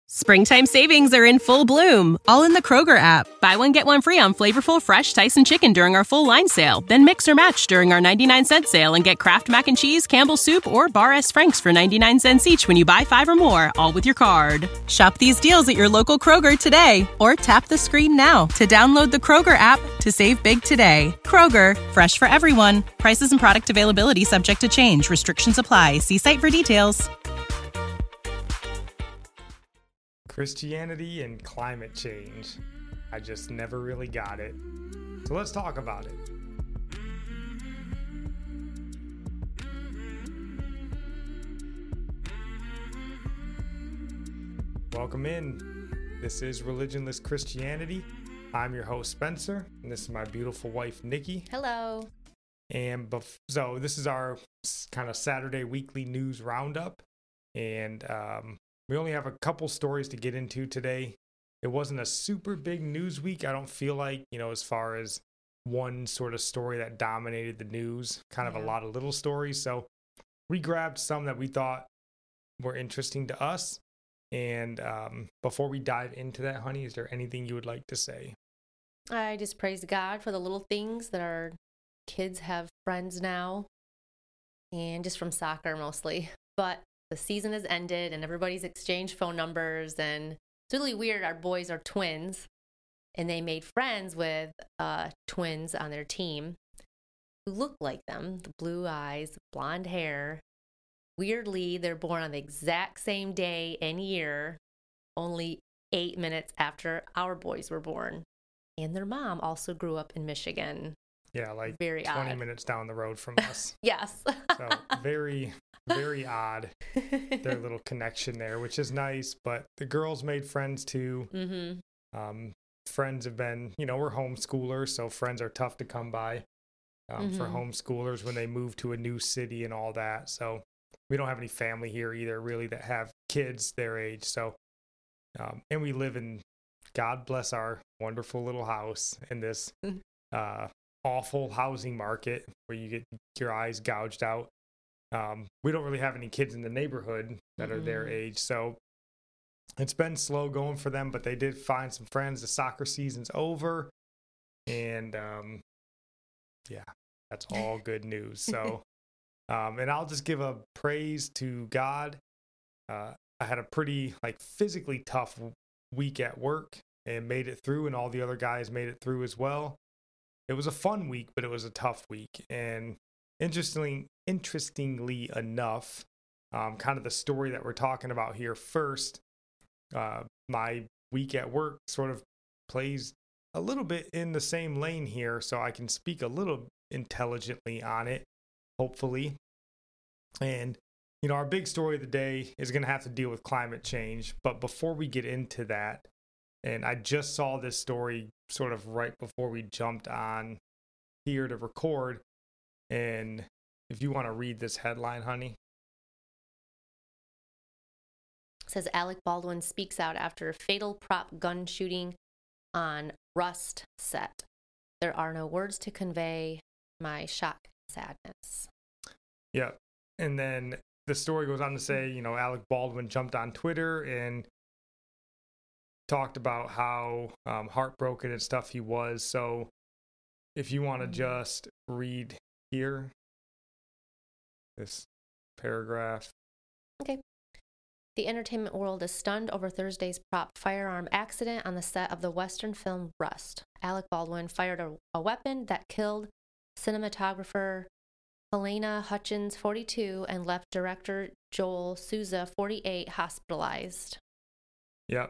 Springtime savings are in full bloom, all in the Kroger app. Buy one, get one free on flavorful, fresh Tyson chicken during our full line sale. Then mix or match during our 99-cent sale and get Kraft Mac and Cheese, Campbell's Soup, or Bar S. Frank's for 99 cents each when you buy 5 or more, all with your card. Shop these deals at your local Kroger today, or tap the screen now to download the Kroger app to save big today. Kroger, fresh for everyone. Prices and product availability subject to change. Restrictions apply. See site for details. Christianity and climate change. I just never really got it. So let's talk about it. Welcome in. This is Religionless Christianity. I'm your host, Spencer, and this is my beautiful wife, Nikki. Hello. And so this is our kind of Saturday weekly news roundup. And we only have a couple stories to get into today. It wasn't a super big news week. I don't feel like, as far as one sort of story that dominated the news, kind of a lot of little stories. So we grabbed some that we thought were interesting to us. And before we dive into that, honey, is there anything you would like to say? I just praise God for the little things that our kids have friends now, and just from soccer mostly. But the season has ended and everybody's exchanged phone numbers, and it's really weird. Our boys are twins, and they made friends with twins on their team who look like them, the blue eyes, blonde hair. Weirdly, they're born on the exact same day and year, only 8 minutes after our boys were born. And their mom also grew up in Michigan. Yeah, like very 20 odd. minutes down the road from us. Yes. So very, very odd, their little connection there, which is nice. But the girls made friends too. Mm-hmm. Friends have been, we're homeschoolers, so friends are tough to come by for homeschoolers when they move to a new city and all that. So we don't have any family here either, really, that have kids their age. So, and we live in, God bless our wonderful little house in this awful housing market where you get your eyes gouged out. We don't really have any kids in the neighborhood that are their age, so it's been slow going for them, but they did find some friends. The soccer season's over, and that's all good news. So and I'll just give a praise to God. I had a pretty physically tough week at work and made it through, and all the other guys made it through as well. It was a fun week, but it was a tough week. And interestingly enough, kind of the story that we're talking about here first, my week at work sort of plays a little bit in the same lane here, so I can speak a little intelligently on it, hopefully. And, our big story of the day is going to have to deal with climate change. But before we get into that, and I just saw this story sort of right before we jumped on here to record. And if you want to read this headline, honey. It says Alec Baldwin speaks out after fatal prop gun shooting on Rust set. There are no words to convey my shock and sadness. Yeah. And then the story goes on to say, Alec Baldwin jumped on Twitter and talked about how heartbroken and stuff he was. So if you want to just read here, this paragraph. Okay. The entertainment world is stunned over Thursday's prop firearm accident on the set of the Western film Rust. Alec Baldwin fired a weapon that killed cinematographer Helena Hutchins, 42, and left director Joel Souza, 48, hospitalized. Yep.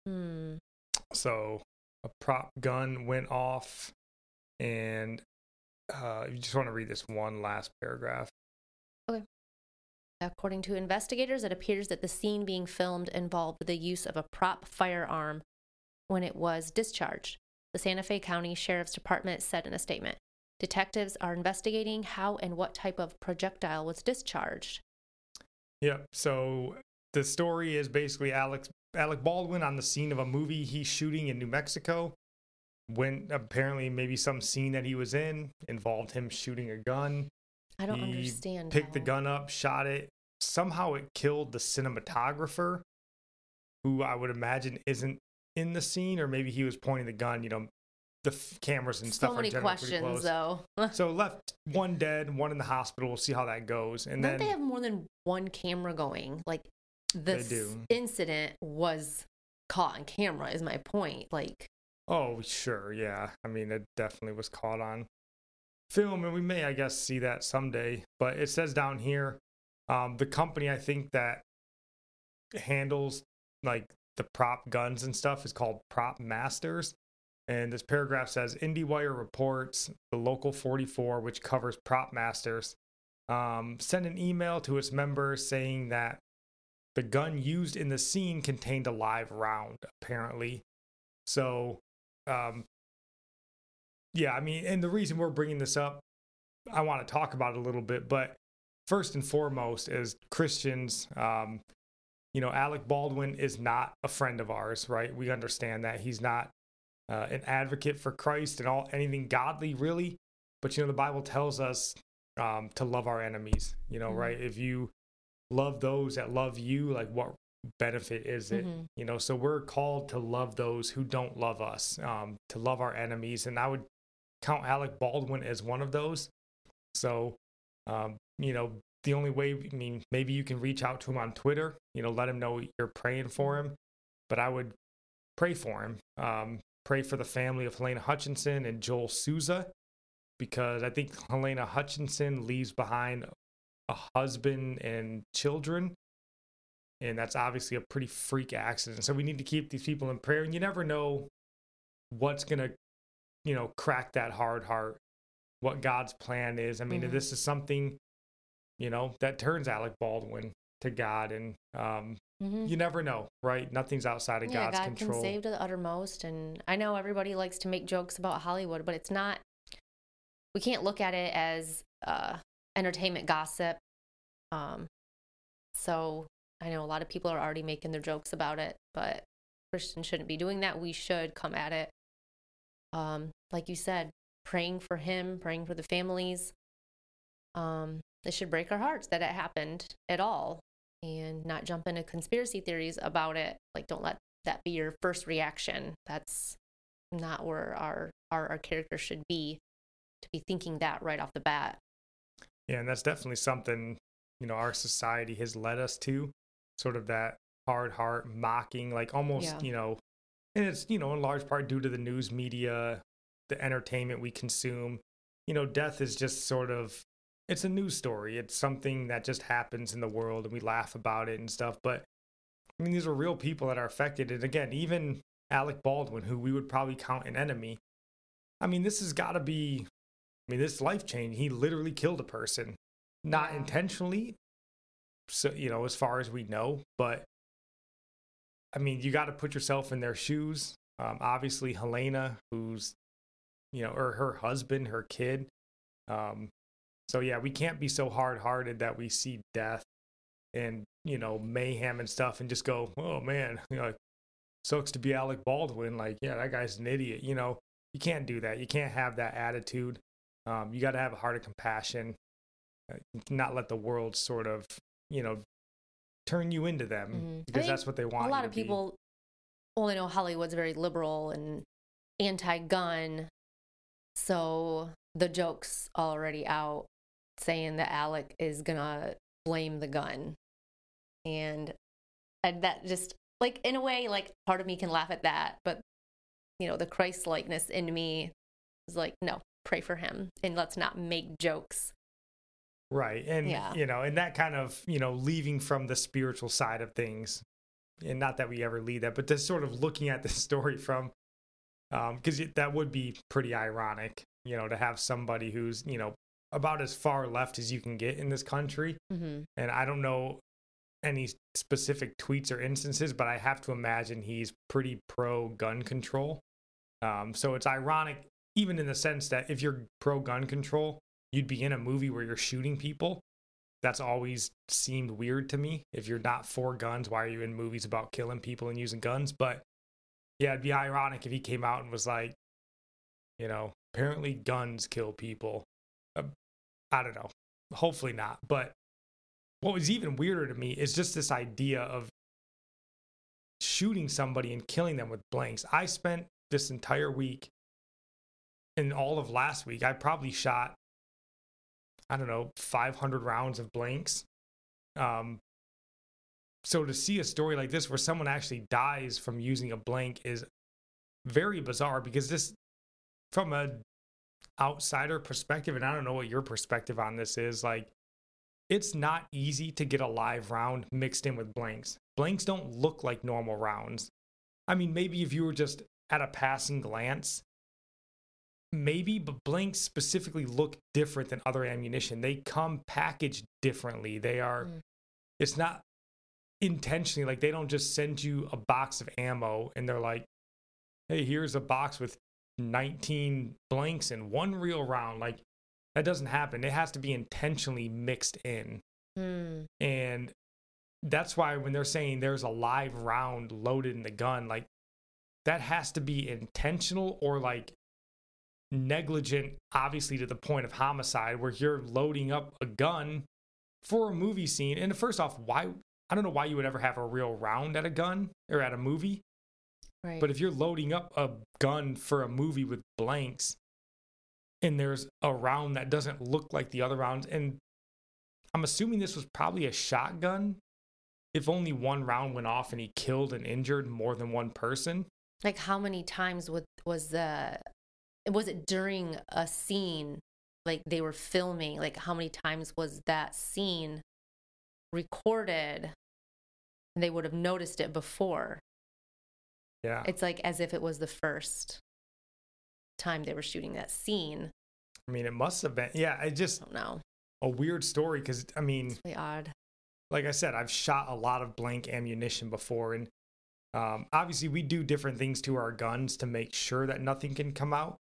So a prop gun went off, and you just want to read this one last paragraph. Okay. According to investigators, it appears that the scene being filmed involved the use of a prop firearm when it was discharged, the Santa Fe County Sheriff's Department said in a statement. Detectives are investigating how and what type of projectile was discharged. Yeah, so the story is basically Alec Baldwin on the scene of a movie he's shooting in New Mexico. When apparently maybe some scene that he was in involved him shooting a gun. I don't understand. Picked the gun up, shot it. Somehow it killed the cinematographer. who I would imagine isn't in the scene, or maybe he was pointing the gun. The cameras and stuff So many are generally pretty questions, close. though. So left one dead, one in the hospital. We'll see how that goes. And Don't then they have more than one camera going? Like, this do. incident was caught on camera, is my point. Like, oh, sure, yeah. I mean, it definitely was caught on film, and we may, I guess, see that someday. But it says down here, the company I think that handles like the prop guns and stuff is called Prop Masters. And this paragraph says IndieWire reports the Local 44, which covers Prop Masters, sent an email to its members saying that the gun used in the scene contained a live round, apparently. So, yeah, I mean, and the reason we're bringing this up, I want to talk about it a little bit, but first and foremost, as Christians, Alec Baldwin is not a friend of ours, right? We understand that he's not an advocate for Christ and anything godly, really. But, the Bible tells us to love our enemies, right? If you love those that love you, like what benefit is it? So we're called to love those who don't love us, to love our enemies. And I would count Alec Baldwin as one of those. So, the only way, maybe you can reach out to him on Twitter, let him know you're praying for him. But I would pray for him. Pray for the family of Helena Hutchinson and Joel Souza, because I think Helena Hutchinson leaves behind a husband and children. And that's obviously a pretty freak accident. So we need to keep these people in prayer. And you never know what's going to, crack that hard heart, what God's plan is. I mean, if this is something, that turns Alec Baldwin to God, and you never know, right? Nothing's outside of God's control. God can save to the uttermost. And I know everybody likes to make jokes about Hollywood, but it's not, we can't look at it as entertainment gossip. So I know a lot of people are already making their jokes about it, but Christians shouldn't be doing that. We should come at it, like you said, praying for him, praying for the families. It should break our hearts that it happened at all, and not jump into conspiracy theories about it. Like, don't let that be your first reaction. That's not where our character should be, to be thinking that right off the bat. Yeah, and that's definitely something, our society has led us to, sort of that hard heart, mocking, like almost, and it's, in large part due to the news media, the entertainment we consume. Death is just sort of, it's a news story. It's something that just happens in the world, and we laugh about it and stuff. But these are real people that are affected. And again, even Alec Baldwin, who we would probably count an enemy. This has got to be, this life change. He literally killed a person, not intentionally. So, as far as we know, but you got to put yourself in their shoes. Obviously Helena, who's, or her husband, her kid. So yeah, we can't be so hard-hearted that we see death and, mayhem and stuff and just go, oh man, sucks to be Alec Baldwin. Like, yeah, that guy's an idiot. You can't do that. You can't have that attitude. You got to have a heart of compassion, not let the world sort of, turn you into them, because that's what they want. A lot of people only know Hollywood's very liberal and anti-gun. So the joke's already out saying that Alec is gonna blame the gun, and that just, like, in a way, like, part of me can laugh at that, but the Christ likeness in me is like, no, pray for him and let's not make jokes. Right. And and that kind of, leaving from the spiritual side of things, and not that we ever leave that, but just sort of looking at the story from, because that would be pretty ironic, to have somebody who's, about as far left as you can get in this country. And I don't know any specific tweets or instances, but I have to imagine he's pretty pro gun control. So it's ironic, even in the sense that if you're pro gun control, you'd be in a movie where you're shooting people. That's always seemed weird to me. If you're not for guns, why are you in movies about killing people and using guns? But yeah, it'd be ironic if he came out and was like, apparently guns kill people. I don't know. Hopefully not. But what was even weirder to me is just this idea of shooting somebody and killing them with blanks. I spent this entire week and all of last week, I probably shot, I don't know, 500 rounds of blanks. So to see a story like this where someone actually dies from using a blank is very bizarre, because this, from a outsider perspective, and I don't know what your perspective on this is, like, it's not easy to get a live round mixed in with blanks. Blanks don't look like normal rounds. I mean, maybe if you were just at a passing glance, maybe, but blanks specifically look different than other ammunition. They come packaged differently. They are, it's not intentionally, like, they don't just send you a box of ammo and they're like, hey, here's a box with 19 blanks and one real round. Like, that doesn't happen. It has to be intentionally mixed in. And that's why when they're saying there's a live round loaded in the gun, like, that has to be intentional or like negligent, obviously, to the point of homicide, where you're loading up a gun for a movie scene. And first off, why, I don't know why you would ever have a real round at a gun or at a movie. Right. But if you're loading up a gun for a movie with blanks and there's a round that doesn't look like the other rounds, and I'm assuming this was probably a shotgun, if only one round went off and he killed and injured more than one person. Like, how many times was it during a scene, like they were filming, like how many times was that scene recorded and they would have noticed it before? Yeah. It's like as if it was the first time they were shooting that scene. I mean, it must have been. Yeah, it just, I don't know. a weird story, because, I mean, It's really odd. like I said, I've shot a lot of blank ammunition before, and obviously we do different things to our guns to make sure that nothing can come out.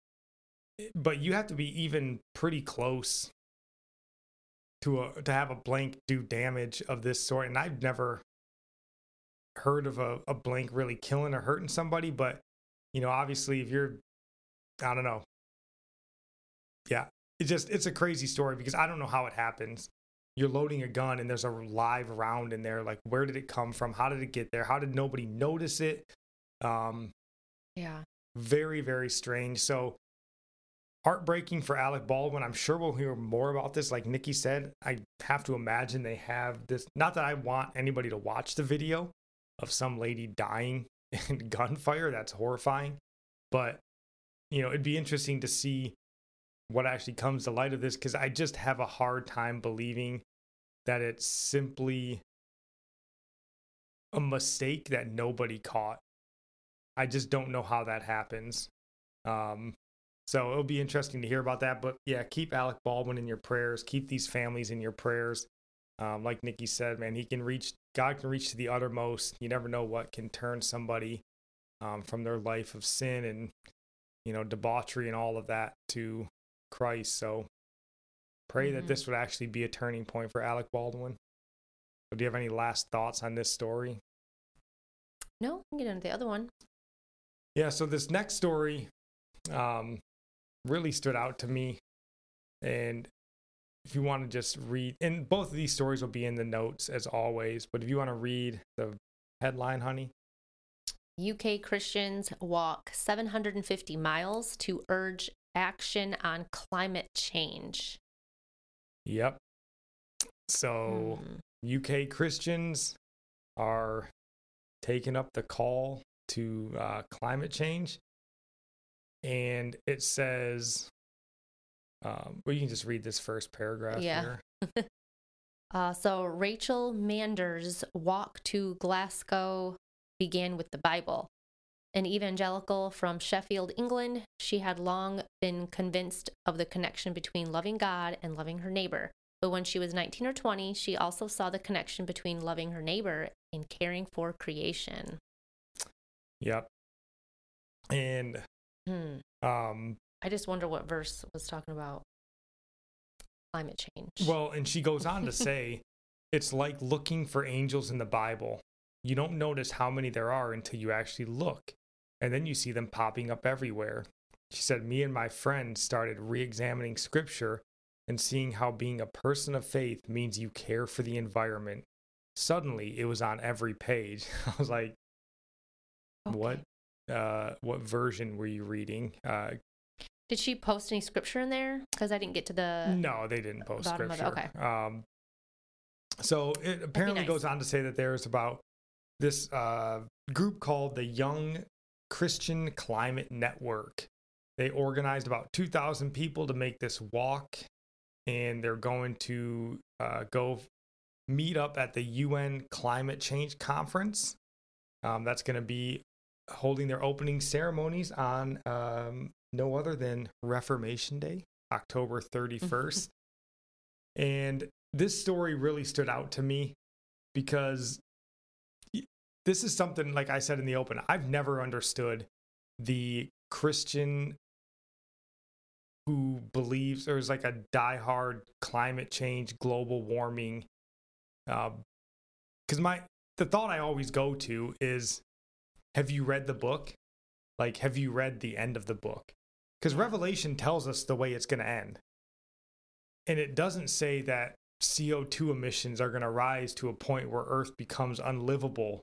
But you have to be even pretty close to have a blank do damage of this sort. And I've never heard of a blank really killing or hurting somebody. But, you know, obviously if you're, I don't know. Yeah, it's a crazy story, because I don't know how it happens. You're loading a gun and there's a live round in there. Like, where did it come from? How did it get there? How did nobody notice it? Yeah. Very, very strange. So, heartbreaking for Alec Baldwin. I'm sure we'll hear more about this. Like Nikki said, I have to imagine they have this. Not that I want anybody to watch the video of some lady dying in gunfire. That's horrifying. But, you know, it'd be interesting to see what actually comes to light of this, because I just have a hard time believing that it's simply a mistake that nobody caught. I just don't know how that happens. So it'll be interesting to hear about that. But yeah, keep Alec Baldwin in your prayers. Keep these families in your prayers. Like Nikki said, man, God can reach to the uttermost. You never know what can turn somebody from their life of sin and, you know, debauchery and all of that to Christ. So pray that this would actually be a turning point for Alec Baldwin. So do you have any last thoughts on this story? No, we can get into the other one. Yeah, so this next story really stood out to me. And if you want to just read, and both of these stories will be in the notes as always, but if you want to read the headline, honey. UK Christians walk 750 miles to urge action on climate change. Yep. So UK Christians are taking up the call to climate change. And it says, well, you can just read this first paragraph here. So Rachel Mander's walk to Glasgow began with the Bible. An evangelical from Sheffield, England, she had long been convinced of the connection between loving God and loving her neighbor. But when she was 19 or 20, she also saw the connection between loving her neighbor and caring for creation. Yep. And I just wonder what verse was talking about climate change. Well, and she goes on to say, it's like looking for angels in the Bible. You don't notice how many there are until you actually look. And then you see them popping up everywhere. She said, me and my friend started re-examining scripture and seeing how being a person of faith means you care for the environment. Suddenly, it was on every page. I was like, Okay. What version were you reading? Did she post any scripture in there? Because I didn't get to the No, they didn't post bottom scripture. of it. Okay. So it apparently nice. goes on to say that there's about this group called the Young Christian Climate Network. They organized about 2,000 people to make this walk, and they're going to go meet up at the UN Climate Change Conference. That's going to be holding their opening ceremonies on no other than Reformation Day, October 31st. And this story really stood out to me because this is something, like I said in the open, I've never understood the Christian who believes there's like a diehard climate change, global warming. Because the thought I always go to is, have you read the book? Like, have you read the end of the book? Because Revelation tells us the way it's going to end. And it doesn't say that CO2 emissions are going to rise to a point where Earth becomes unlivable.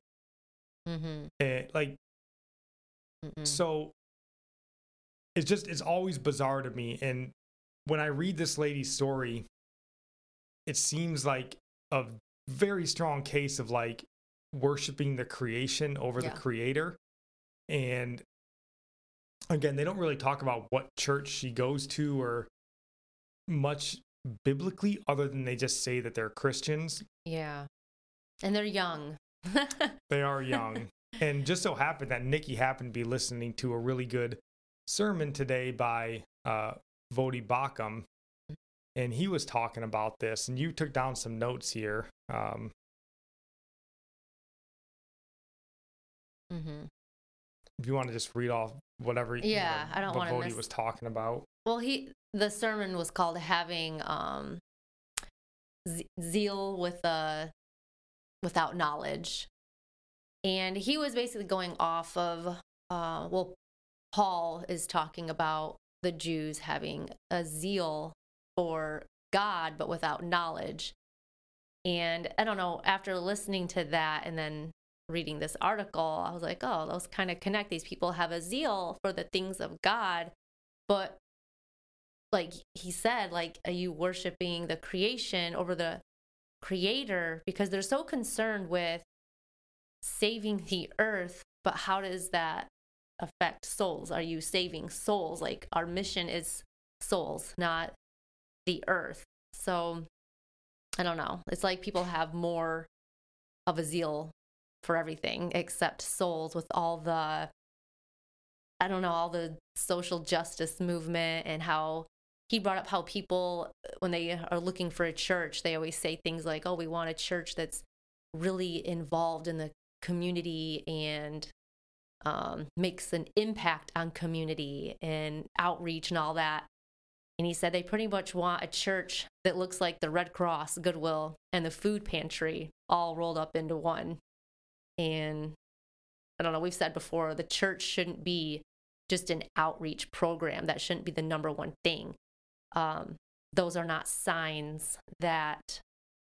So it's always bizarre to me. And when I read this lady's story, it seems like a very strong case of like worshiping the creation over the creator. And again, they don't really talk about what church she goes to or much biblically, other than they just say that they're Christians. Yeah. And they're young. They are young. And just so happened that Nikki happened to be listening to a really good sermon today by Vodi Bakum, and he was talking about this, and you took down some notes here. If you want to just read off whatever I don't want to Vodi was talking about. Well, the sermon was called having zeal without knowledge. And he was basically going off of, Paul is talking about the Jews having a zeal for God, but without knowledge. And I don't know, after listening to that and then reading this article, I was like, oh, those kind of connect. These people have a zeal for the things of God, but like he said, like, are you worshiping the creation over the creator? Because they're so concerned with saving the earth, but how does that affect souls? Are you saving souls? Like, our mission is souls, not the earth. So I don't know. It's like people have more of a zeal for everything except souls, with all the, I don't know, all the social justice movement, and how he brought up how people, when they are looking for a church, they always say things like, oh, we want a church that's really involved in the community and makes an impact on community and outreach and all that. And he said they pretty much want a church that looks like the Red Cross, Goodwill, and the food pantry all rolled up into one. And I don't know, we've said before, the church shouldn't be just an outreach program. That shouldn't be the number one thing. Those are not signs that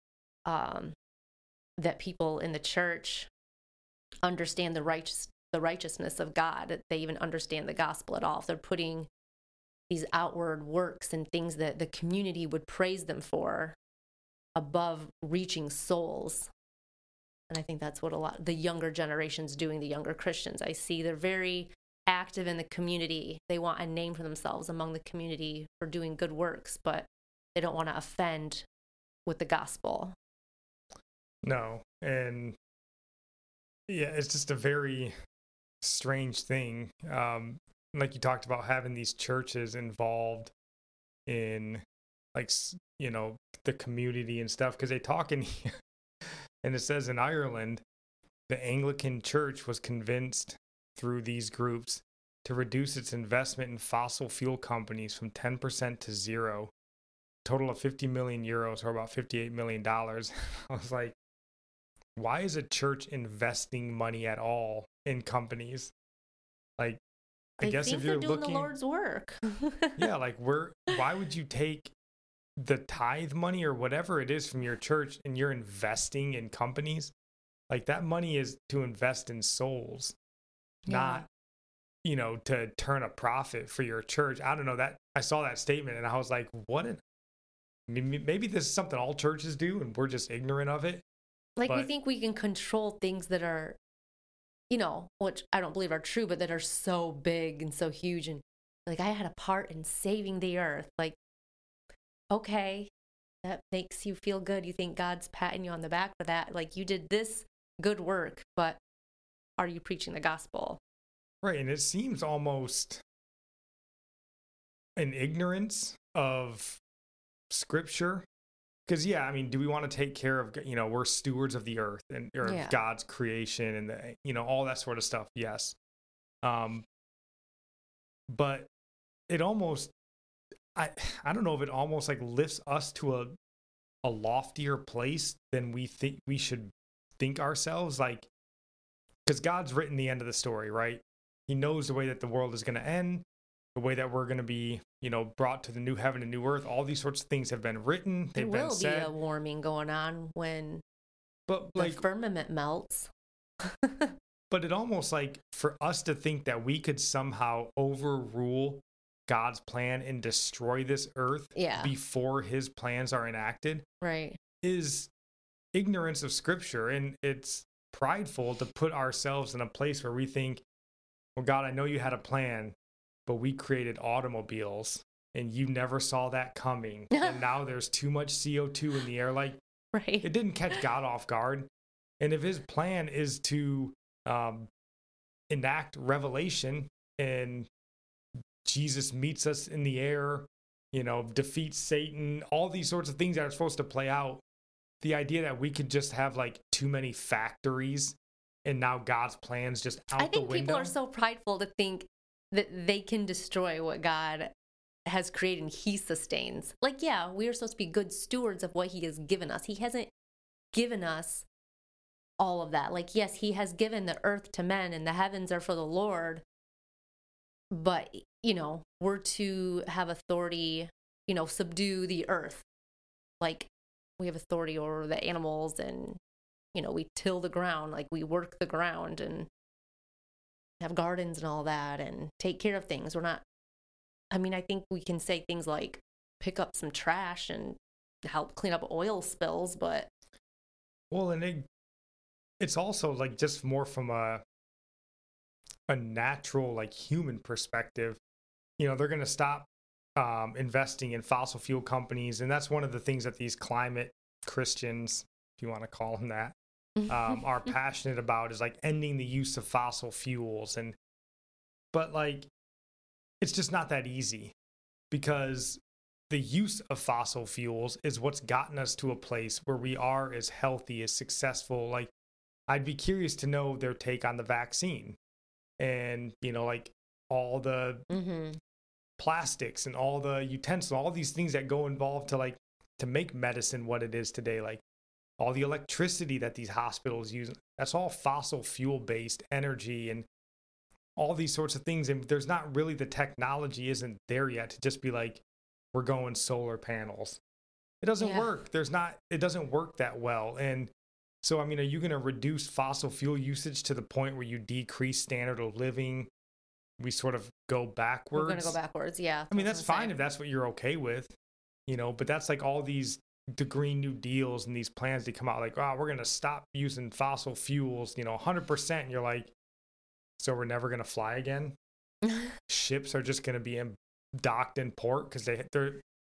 that people in the church understand the righteousness of God, that they even understand the gospel at all. If they're putting these outward works and things that the community would praise them for above reaching souls. And I think that's what a lot the younger generation's doing, the younger Christians. I see they're very active in the community. They want a name for themselves among the community for doing good works, but they don't want to offend with the gospel. No. And yeah, it's just a very strange thing. Like you talked about, having these churches involved in, like, you know, the community and stuff, because they talk in here, and it says in Ireland, the Anglican Church was convinced through these groups to reduce its investment in fossil fuel companies from 10% to zero, total of 50 million euros, or about $58 million. I was like, why is a church investing money at all in companies? Like, I guess if you're they're doing looking, the Lord's work. yeah, like, why would you take the tithe money or whatever it is from your church and you're investing in companies? Like, that money is to invest in souls. not, to turn a profit for your church. I don't know, that I saw that statement and I was like, maybe this is something all churches do and we're just ignorant of it. Like, we think we can control things that are, which I don't believe are true, but that are so big and so huge. And like, I had a part in saving the earth. Like, okay, that makes you feel good. You think God's patting you on the back for that. Like, you did this good work, but are you preaching the gospel? Right. And it seems almost an ignorance of scripture. Because, do we want to take care of, we're stewards of the earth and of God's creation and, all that sort of stuff. Yes. But it almost, I don't know if it almost like lifts us to a loftier place than we think we should think ourselves. Like, because God's written the end of the story, right? He knows the way that the world is going to end, the way that we're going to be, brought to the new heaven and new earth. All these sorts of things have been written. They've been said. There will be a warming going on when the firmament melts. But it almost like for us to think that we could somehow overrule God's plan and destroy this earth before his plans are enacted, right, is ignorance of scripture. And it's prideful to put ourselves in a place where we think, well, God, I know you had a plan, but we created automobiles and you never saw that coming. And now there's too much CO2 in the air. Like, right. It didn't catch God off guard. And if his plan is to enact revelation and Jesus meets us in the air, defeats Satan, all these sorts of things that are supposed to play out, the idea that we could just have like too many factories and now God's plans just out the window. I think people are so prideful to think that they can destroy what God has created and he sustains. Like, we are supposed to be good stewards of what he has given us. He hasn't given us all of that. Like, yes, he has given the earth to men and the heavens are for the Lord. But, we're to have authority, subdue the earth. Like, we have authority over the animals and, we till the ground, like we work the ground and have gardens and all that and take care of things. We're not, I think we can say things like pick up some trash and help clean up oil spills, but. Well, and it's also like just more from a natural, like human perspective. They're going to stop investing in fossil fuel companies. And that's one of the things that these climate Christians, if you want to call them that, are passionate about, is like ending the use of fossil fuels. But like, it's just not that easy, because the use of fossil fuels is what's gotten us to a place where we are as healthy, as successful. Like, I'd be curious to know their take on the vaccine and, like all the plastics and all the utensils, all these things that go involved to make medicine what it is today. Like all the electricity that these hospitals use, that's all fossil fuel based energy and all these sorts of things. And there's not really, the technology isn't there yet to just be like, we're going solar panels. It doesn't work. It doesn't work that well. And so, are you going to reduce fossil fuel usage to the point where you decrease standard of living? We sort of go backwards. We're going to go backwards. Yeah. That's fine if that's what you're okay with, but that's like all the Green New Deals and these plans to come out like, we're going to stop using fossil fuels, 100%. And you're like, so we're never going to fly again? Ships are just going to be docked in port because they're,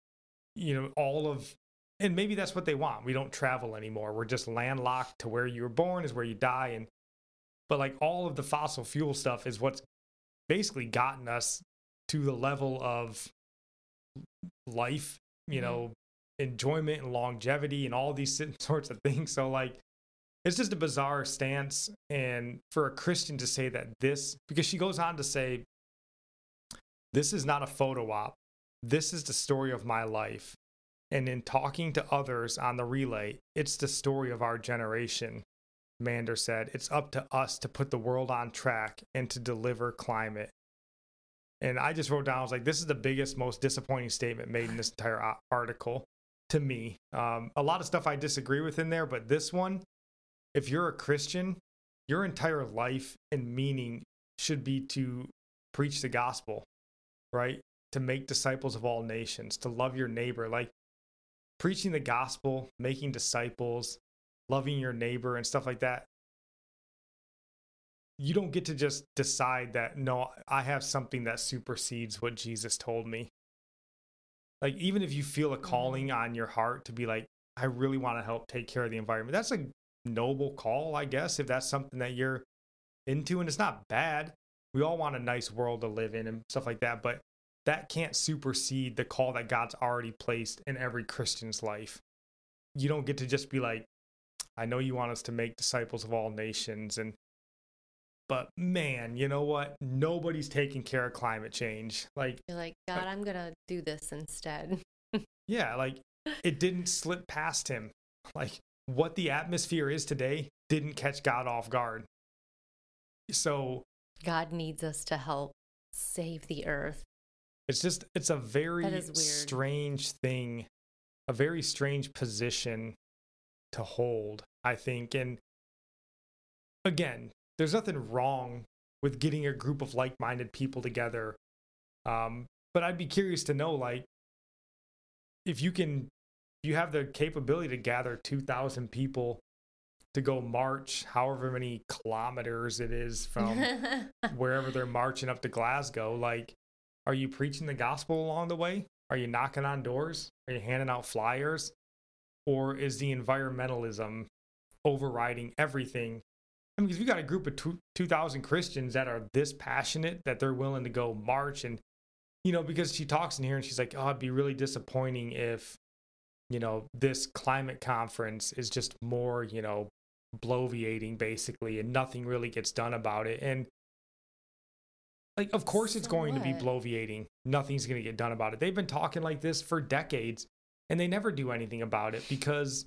and maybe that's what they want. We don't travel anymore. We're just landlocked to where you were born is where you die. But like all of the fossil fuel stuff is what's basically gotten us to the level of life, enjoyment and longevity and all these sorts of things. So like, it's just a bizarre stance. And for a Christian to say that because she goes on to say, this is not a photo op. This is the story of my life. And in talking to others on the relay, it's the story of our generation. Mander said, it's up to us to put the world on track and to deliver climate. And I just wrote down, I was like, this is the biggest, most disappointing statement made in this entire article to me. A lot of stuff I disagree with in there, but this one, if you're a Christian, your entire life and meaning should be to preach the gospel, right? To make disciples of all nations, to love your neighbor, like preaching the gospel, making disciples, loving your neighbor and stuff like that. You don't get to just decide that, no, I have something that supersedes what Jesus told me. Like, even if you feel a calling on your heart to be like, I really want to help take care of the environment, that's a noble call, I guess, if that's something that you're into, and it's not bad. We all want a nice world to live in and stuff like that, but that can't supersede the call that God's already placed in every Christian's life. You don't get to just be like, I know you want us to make disciples of all nations, but man, you know what? Nobody's taking care of climate change. Like, you're like, God, I'm going to do this instead. Yeah, like it didn't slip past him. Like what the atmosphere is today didn't catch God off guard. So God needs us to help save the earth. It's a very strange thing, a very strange position to hold, I think. And again, there's nothing wrong with getting a group of like-minded people together. But I'd be curious to know, like, if you have the capability to gather 2,000 people to go march however many kilometers it is from wherever they're marching up to Glasgow, like, are you preaching the gospel along the way? Are you knocking on doors? Are you handing out flyers? Or is the environmentalism overriding everything? I mean, because we got a group of 2,000 Christians that are this passionate that they're willing to go march. And, because she talks in here and she's like, oh, it'd be really disappointing if, this climate conference is just more, bloviating basically, and nothing really gets done about it. And like, of course it's going to be bloviating. Nothing's going to get done about it. They've been talking like this for decades and they never do anything about it because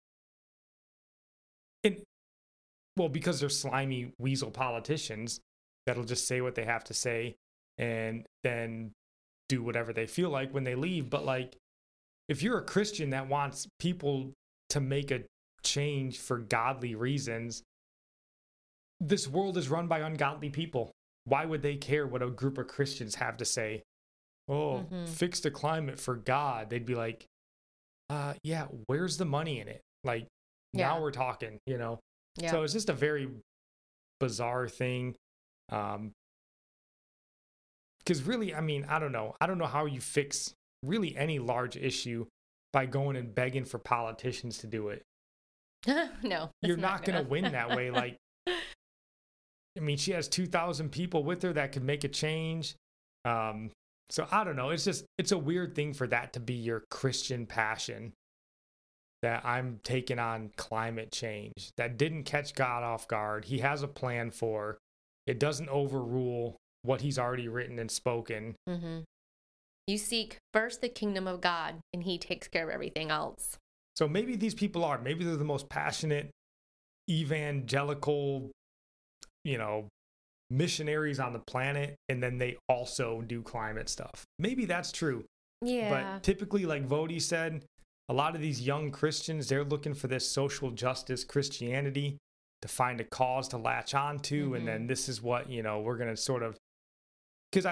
they're slimy weasel politicians that'll just say what they have to say and then do whatever they feel like when they leave. But like, if you're a Christian that wants people to make a change for godly reasons, this world is run by ungodly people. Why would they care what a group of Christians have to say? Oh, fix the climate for God. They'd be like, yeah, where's the money in it? Like, now we're talking, Yeah. So it's just a very bizarre thing. Because really, I mean, I don't know. I don't know how you fix really any large issue by going and begging for politicians to do it. No. You're not going to win that way. Like, I mean, she has 2,000 people with her that could make a change. So I don't know. It's a weird thing for that to be your Christian passion, that I'm taking on climate change. That didn't catch God off guard. He has a plan for. It doesn't overrule what he's already written and spoken. Mm-hmm. You seek first the kingdom of God, and he takes care of everything else. So maybe these people maybe they're the most passionate evangelical, missionaries on the planet, and then they also do climate stuff. Maybe that's true. Yeah. But typically, like Vodi said, a lot of these young Christians, they're looking for this social justice Christianity to find a cause to latch on to. Mm-hmm. And then this is what, we're going to sort of, because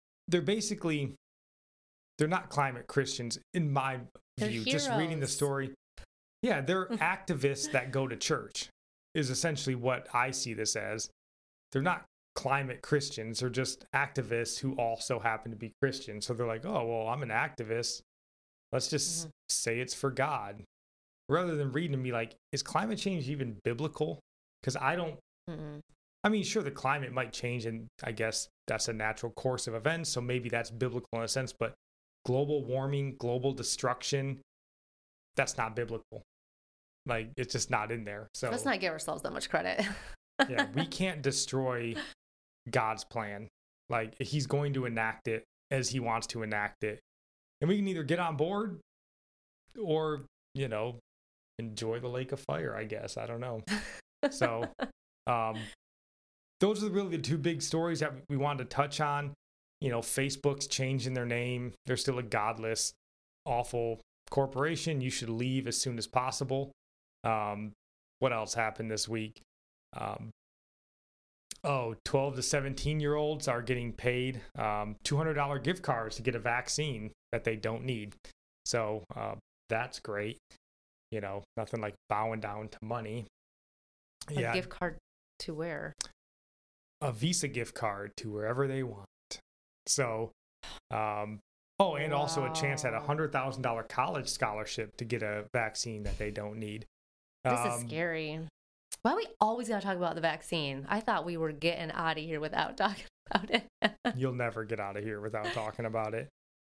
they're not climate Christians in my view. Just reading the story. Yeah, they're activists that go to church is essentially what I see this as. They're not climate Christians. They're just activists who also happen to be Christians. So they're like, oh, well, I'm an activist. Let's just say it's for God. Rather than reading and be like, is climate change even biblical? Because I don't, I mean, sure, the climate might change, and I guess that's a natural course of events. So maybe that's biblical in a sense, but global warming, global destruction, that's not biblical. Like, it's just not in there. So let's not give ourselves that much credit. Yeah, we can't destroy God's plan. Like, he's going to enact it as he wants to enact it. And we can either get on board or, enjoy the lake of fire, I guess. I don't know. So those are really the two big stories that we wanted to touch on. Facebook's changing their name. They're still a godless, awful corporation. You should leave as soon as possible. What else happened this week? 12 to 17-year-olds are getting paid $200 gift cards to get a vaccine that they don't need. So that's great. You know, nothing like bowing down to money. A gift card to where? A Visa gift card to wherever they want. So, and also a chance at $100,000 college scholarship to get a vaccine that they don't need. This is scary. Why we always got to talk about the vaccine? I thought we were getting out of here without talking about it. You'll never get out of here without talking about it.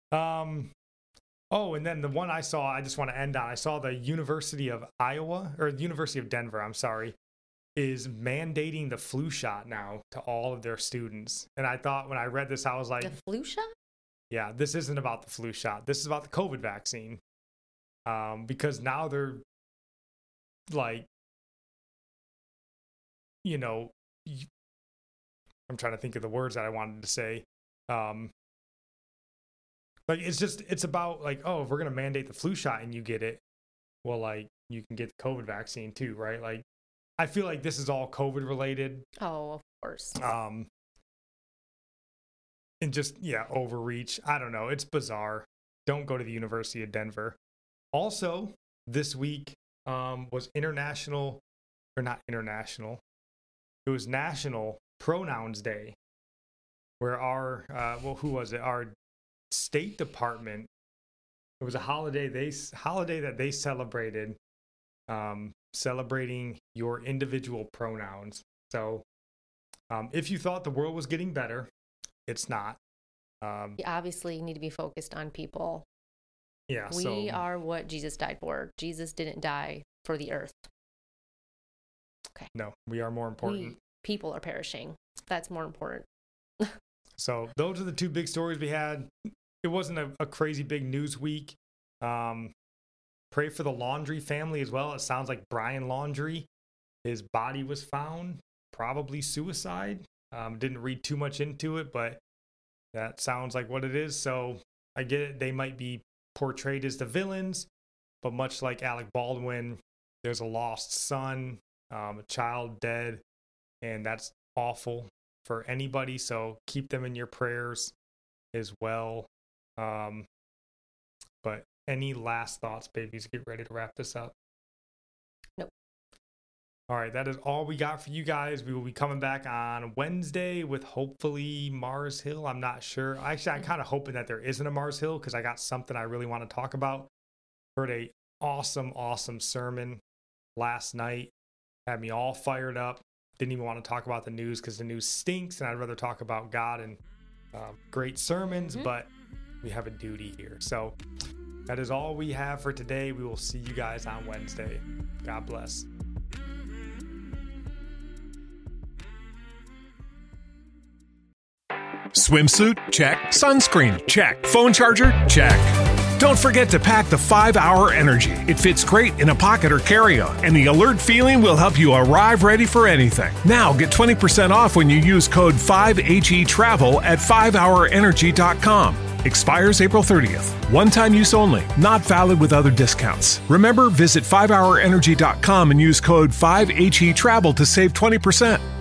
And then the one I saw, I just want to end on. I saw the University of Denver, I'm sorry, is mandating the flu shot now to all of their students. And I thought when I read this, I was like, the flu shot? Yeah, this isn't about the flu shot. This is about the COVID vaccine. Because now they're like, you know, I'm trying to think of the words that I wanted to say. Like, it's about like, oh, if we're going to mandate the flu shot and you get it, well, like, you can get the COVID vaccine too, right? Like, I feel like this is all COVID related. Oh, of course. And just, overreach. I don't know. It's bizarre. Don't go to the University of Denver. Also, this week was National Pronouns Day, where our State Department, it was a holiday that they celebrated, celebrating your individual pronouns. So if you thought the world was getting better, it's not. You obviously need to be focused on people. Yeah, we are what Jesus died for. Jesus didn't die for the earth. Okay. No, we are more important. People are perishing. That's more important. So those are the two big stories we had. It wasn't a crazy big news week. Pray for the Laundrie family as well. It sounds like Brian Laundrie, his body was found, probably suicide. Didn't read too much into it, but that sounds like what it is. So I get it. They might be portrayed as the villains, but much like Alec Baldwin, there's a lost son, a child dead, and that's awful for anybody. So keep them in your prayers as well. But any last thoughts, babies? Get ready to wrap this up. Nope. All right, that is all we got for you guys. We will be coming back on Wednesday with hopefully Mars Hill. I'm not sure. Actually, I'm kind of hoping that there isn't a Mars Hill because I got something I really want to talk about. Heard a awesome sermon last night. Had me all fired up. Didn't even want to talk about the news because the news stinks, and I'd rather talk about God and great sermons, but we have a duty here. So that is all we have for today. We will see you guys on Wednesday. God bless. Swimsuit? Check. Sunscreen? Check. Phone charger? Check. Don't forget to pack the 5-Hour Energy. It fits great in a pocket or carry-on, and the alert feeling will help you arrive ready for anything. Now get 20% off when you use code 5HETRAVEL at 5hourenergy.com. Expires April 30th. One-time use only. Not valid with other discounts. Remember, visit 5hourenergy.com and use code 5HETRAVEL to save 20%.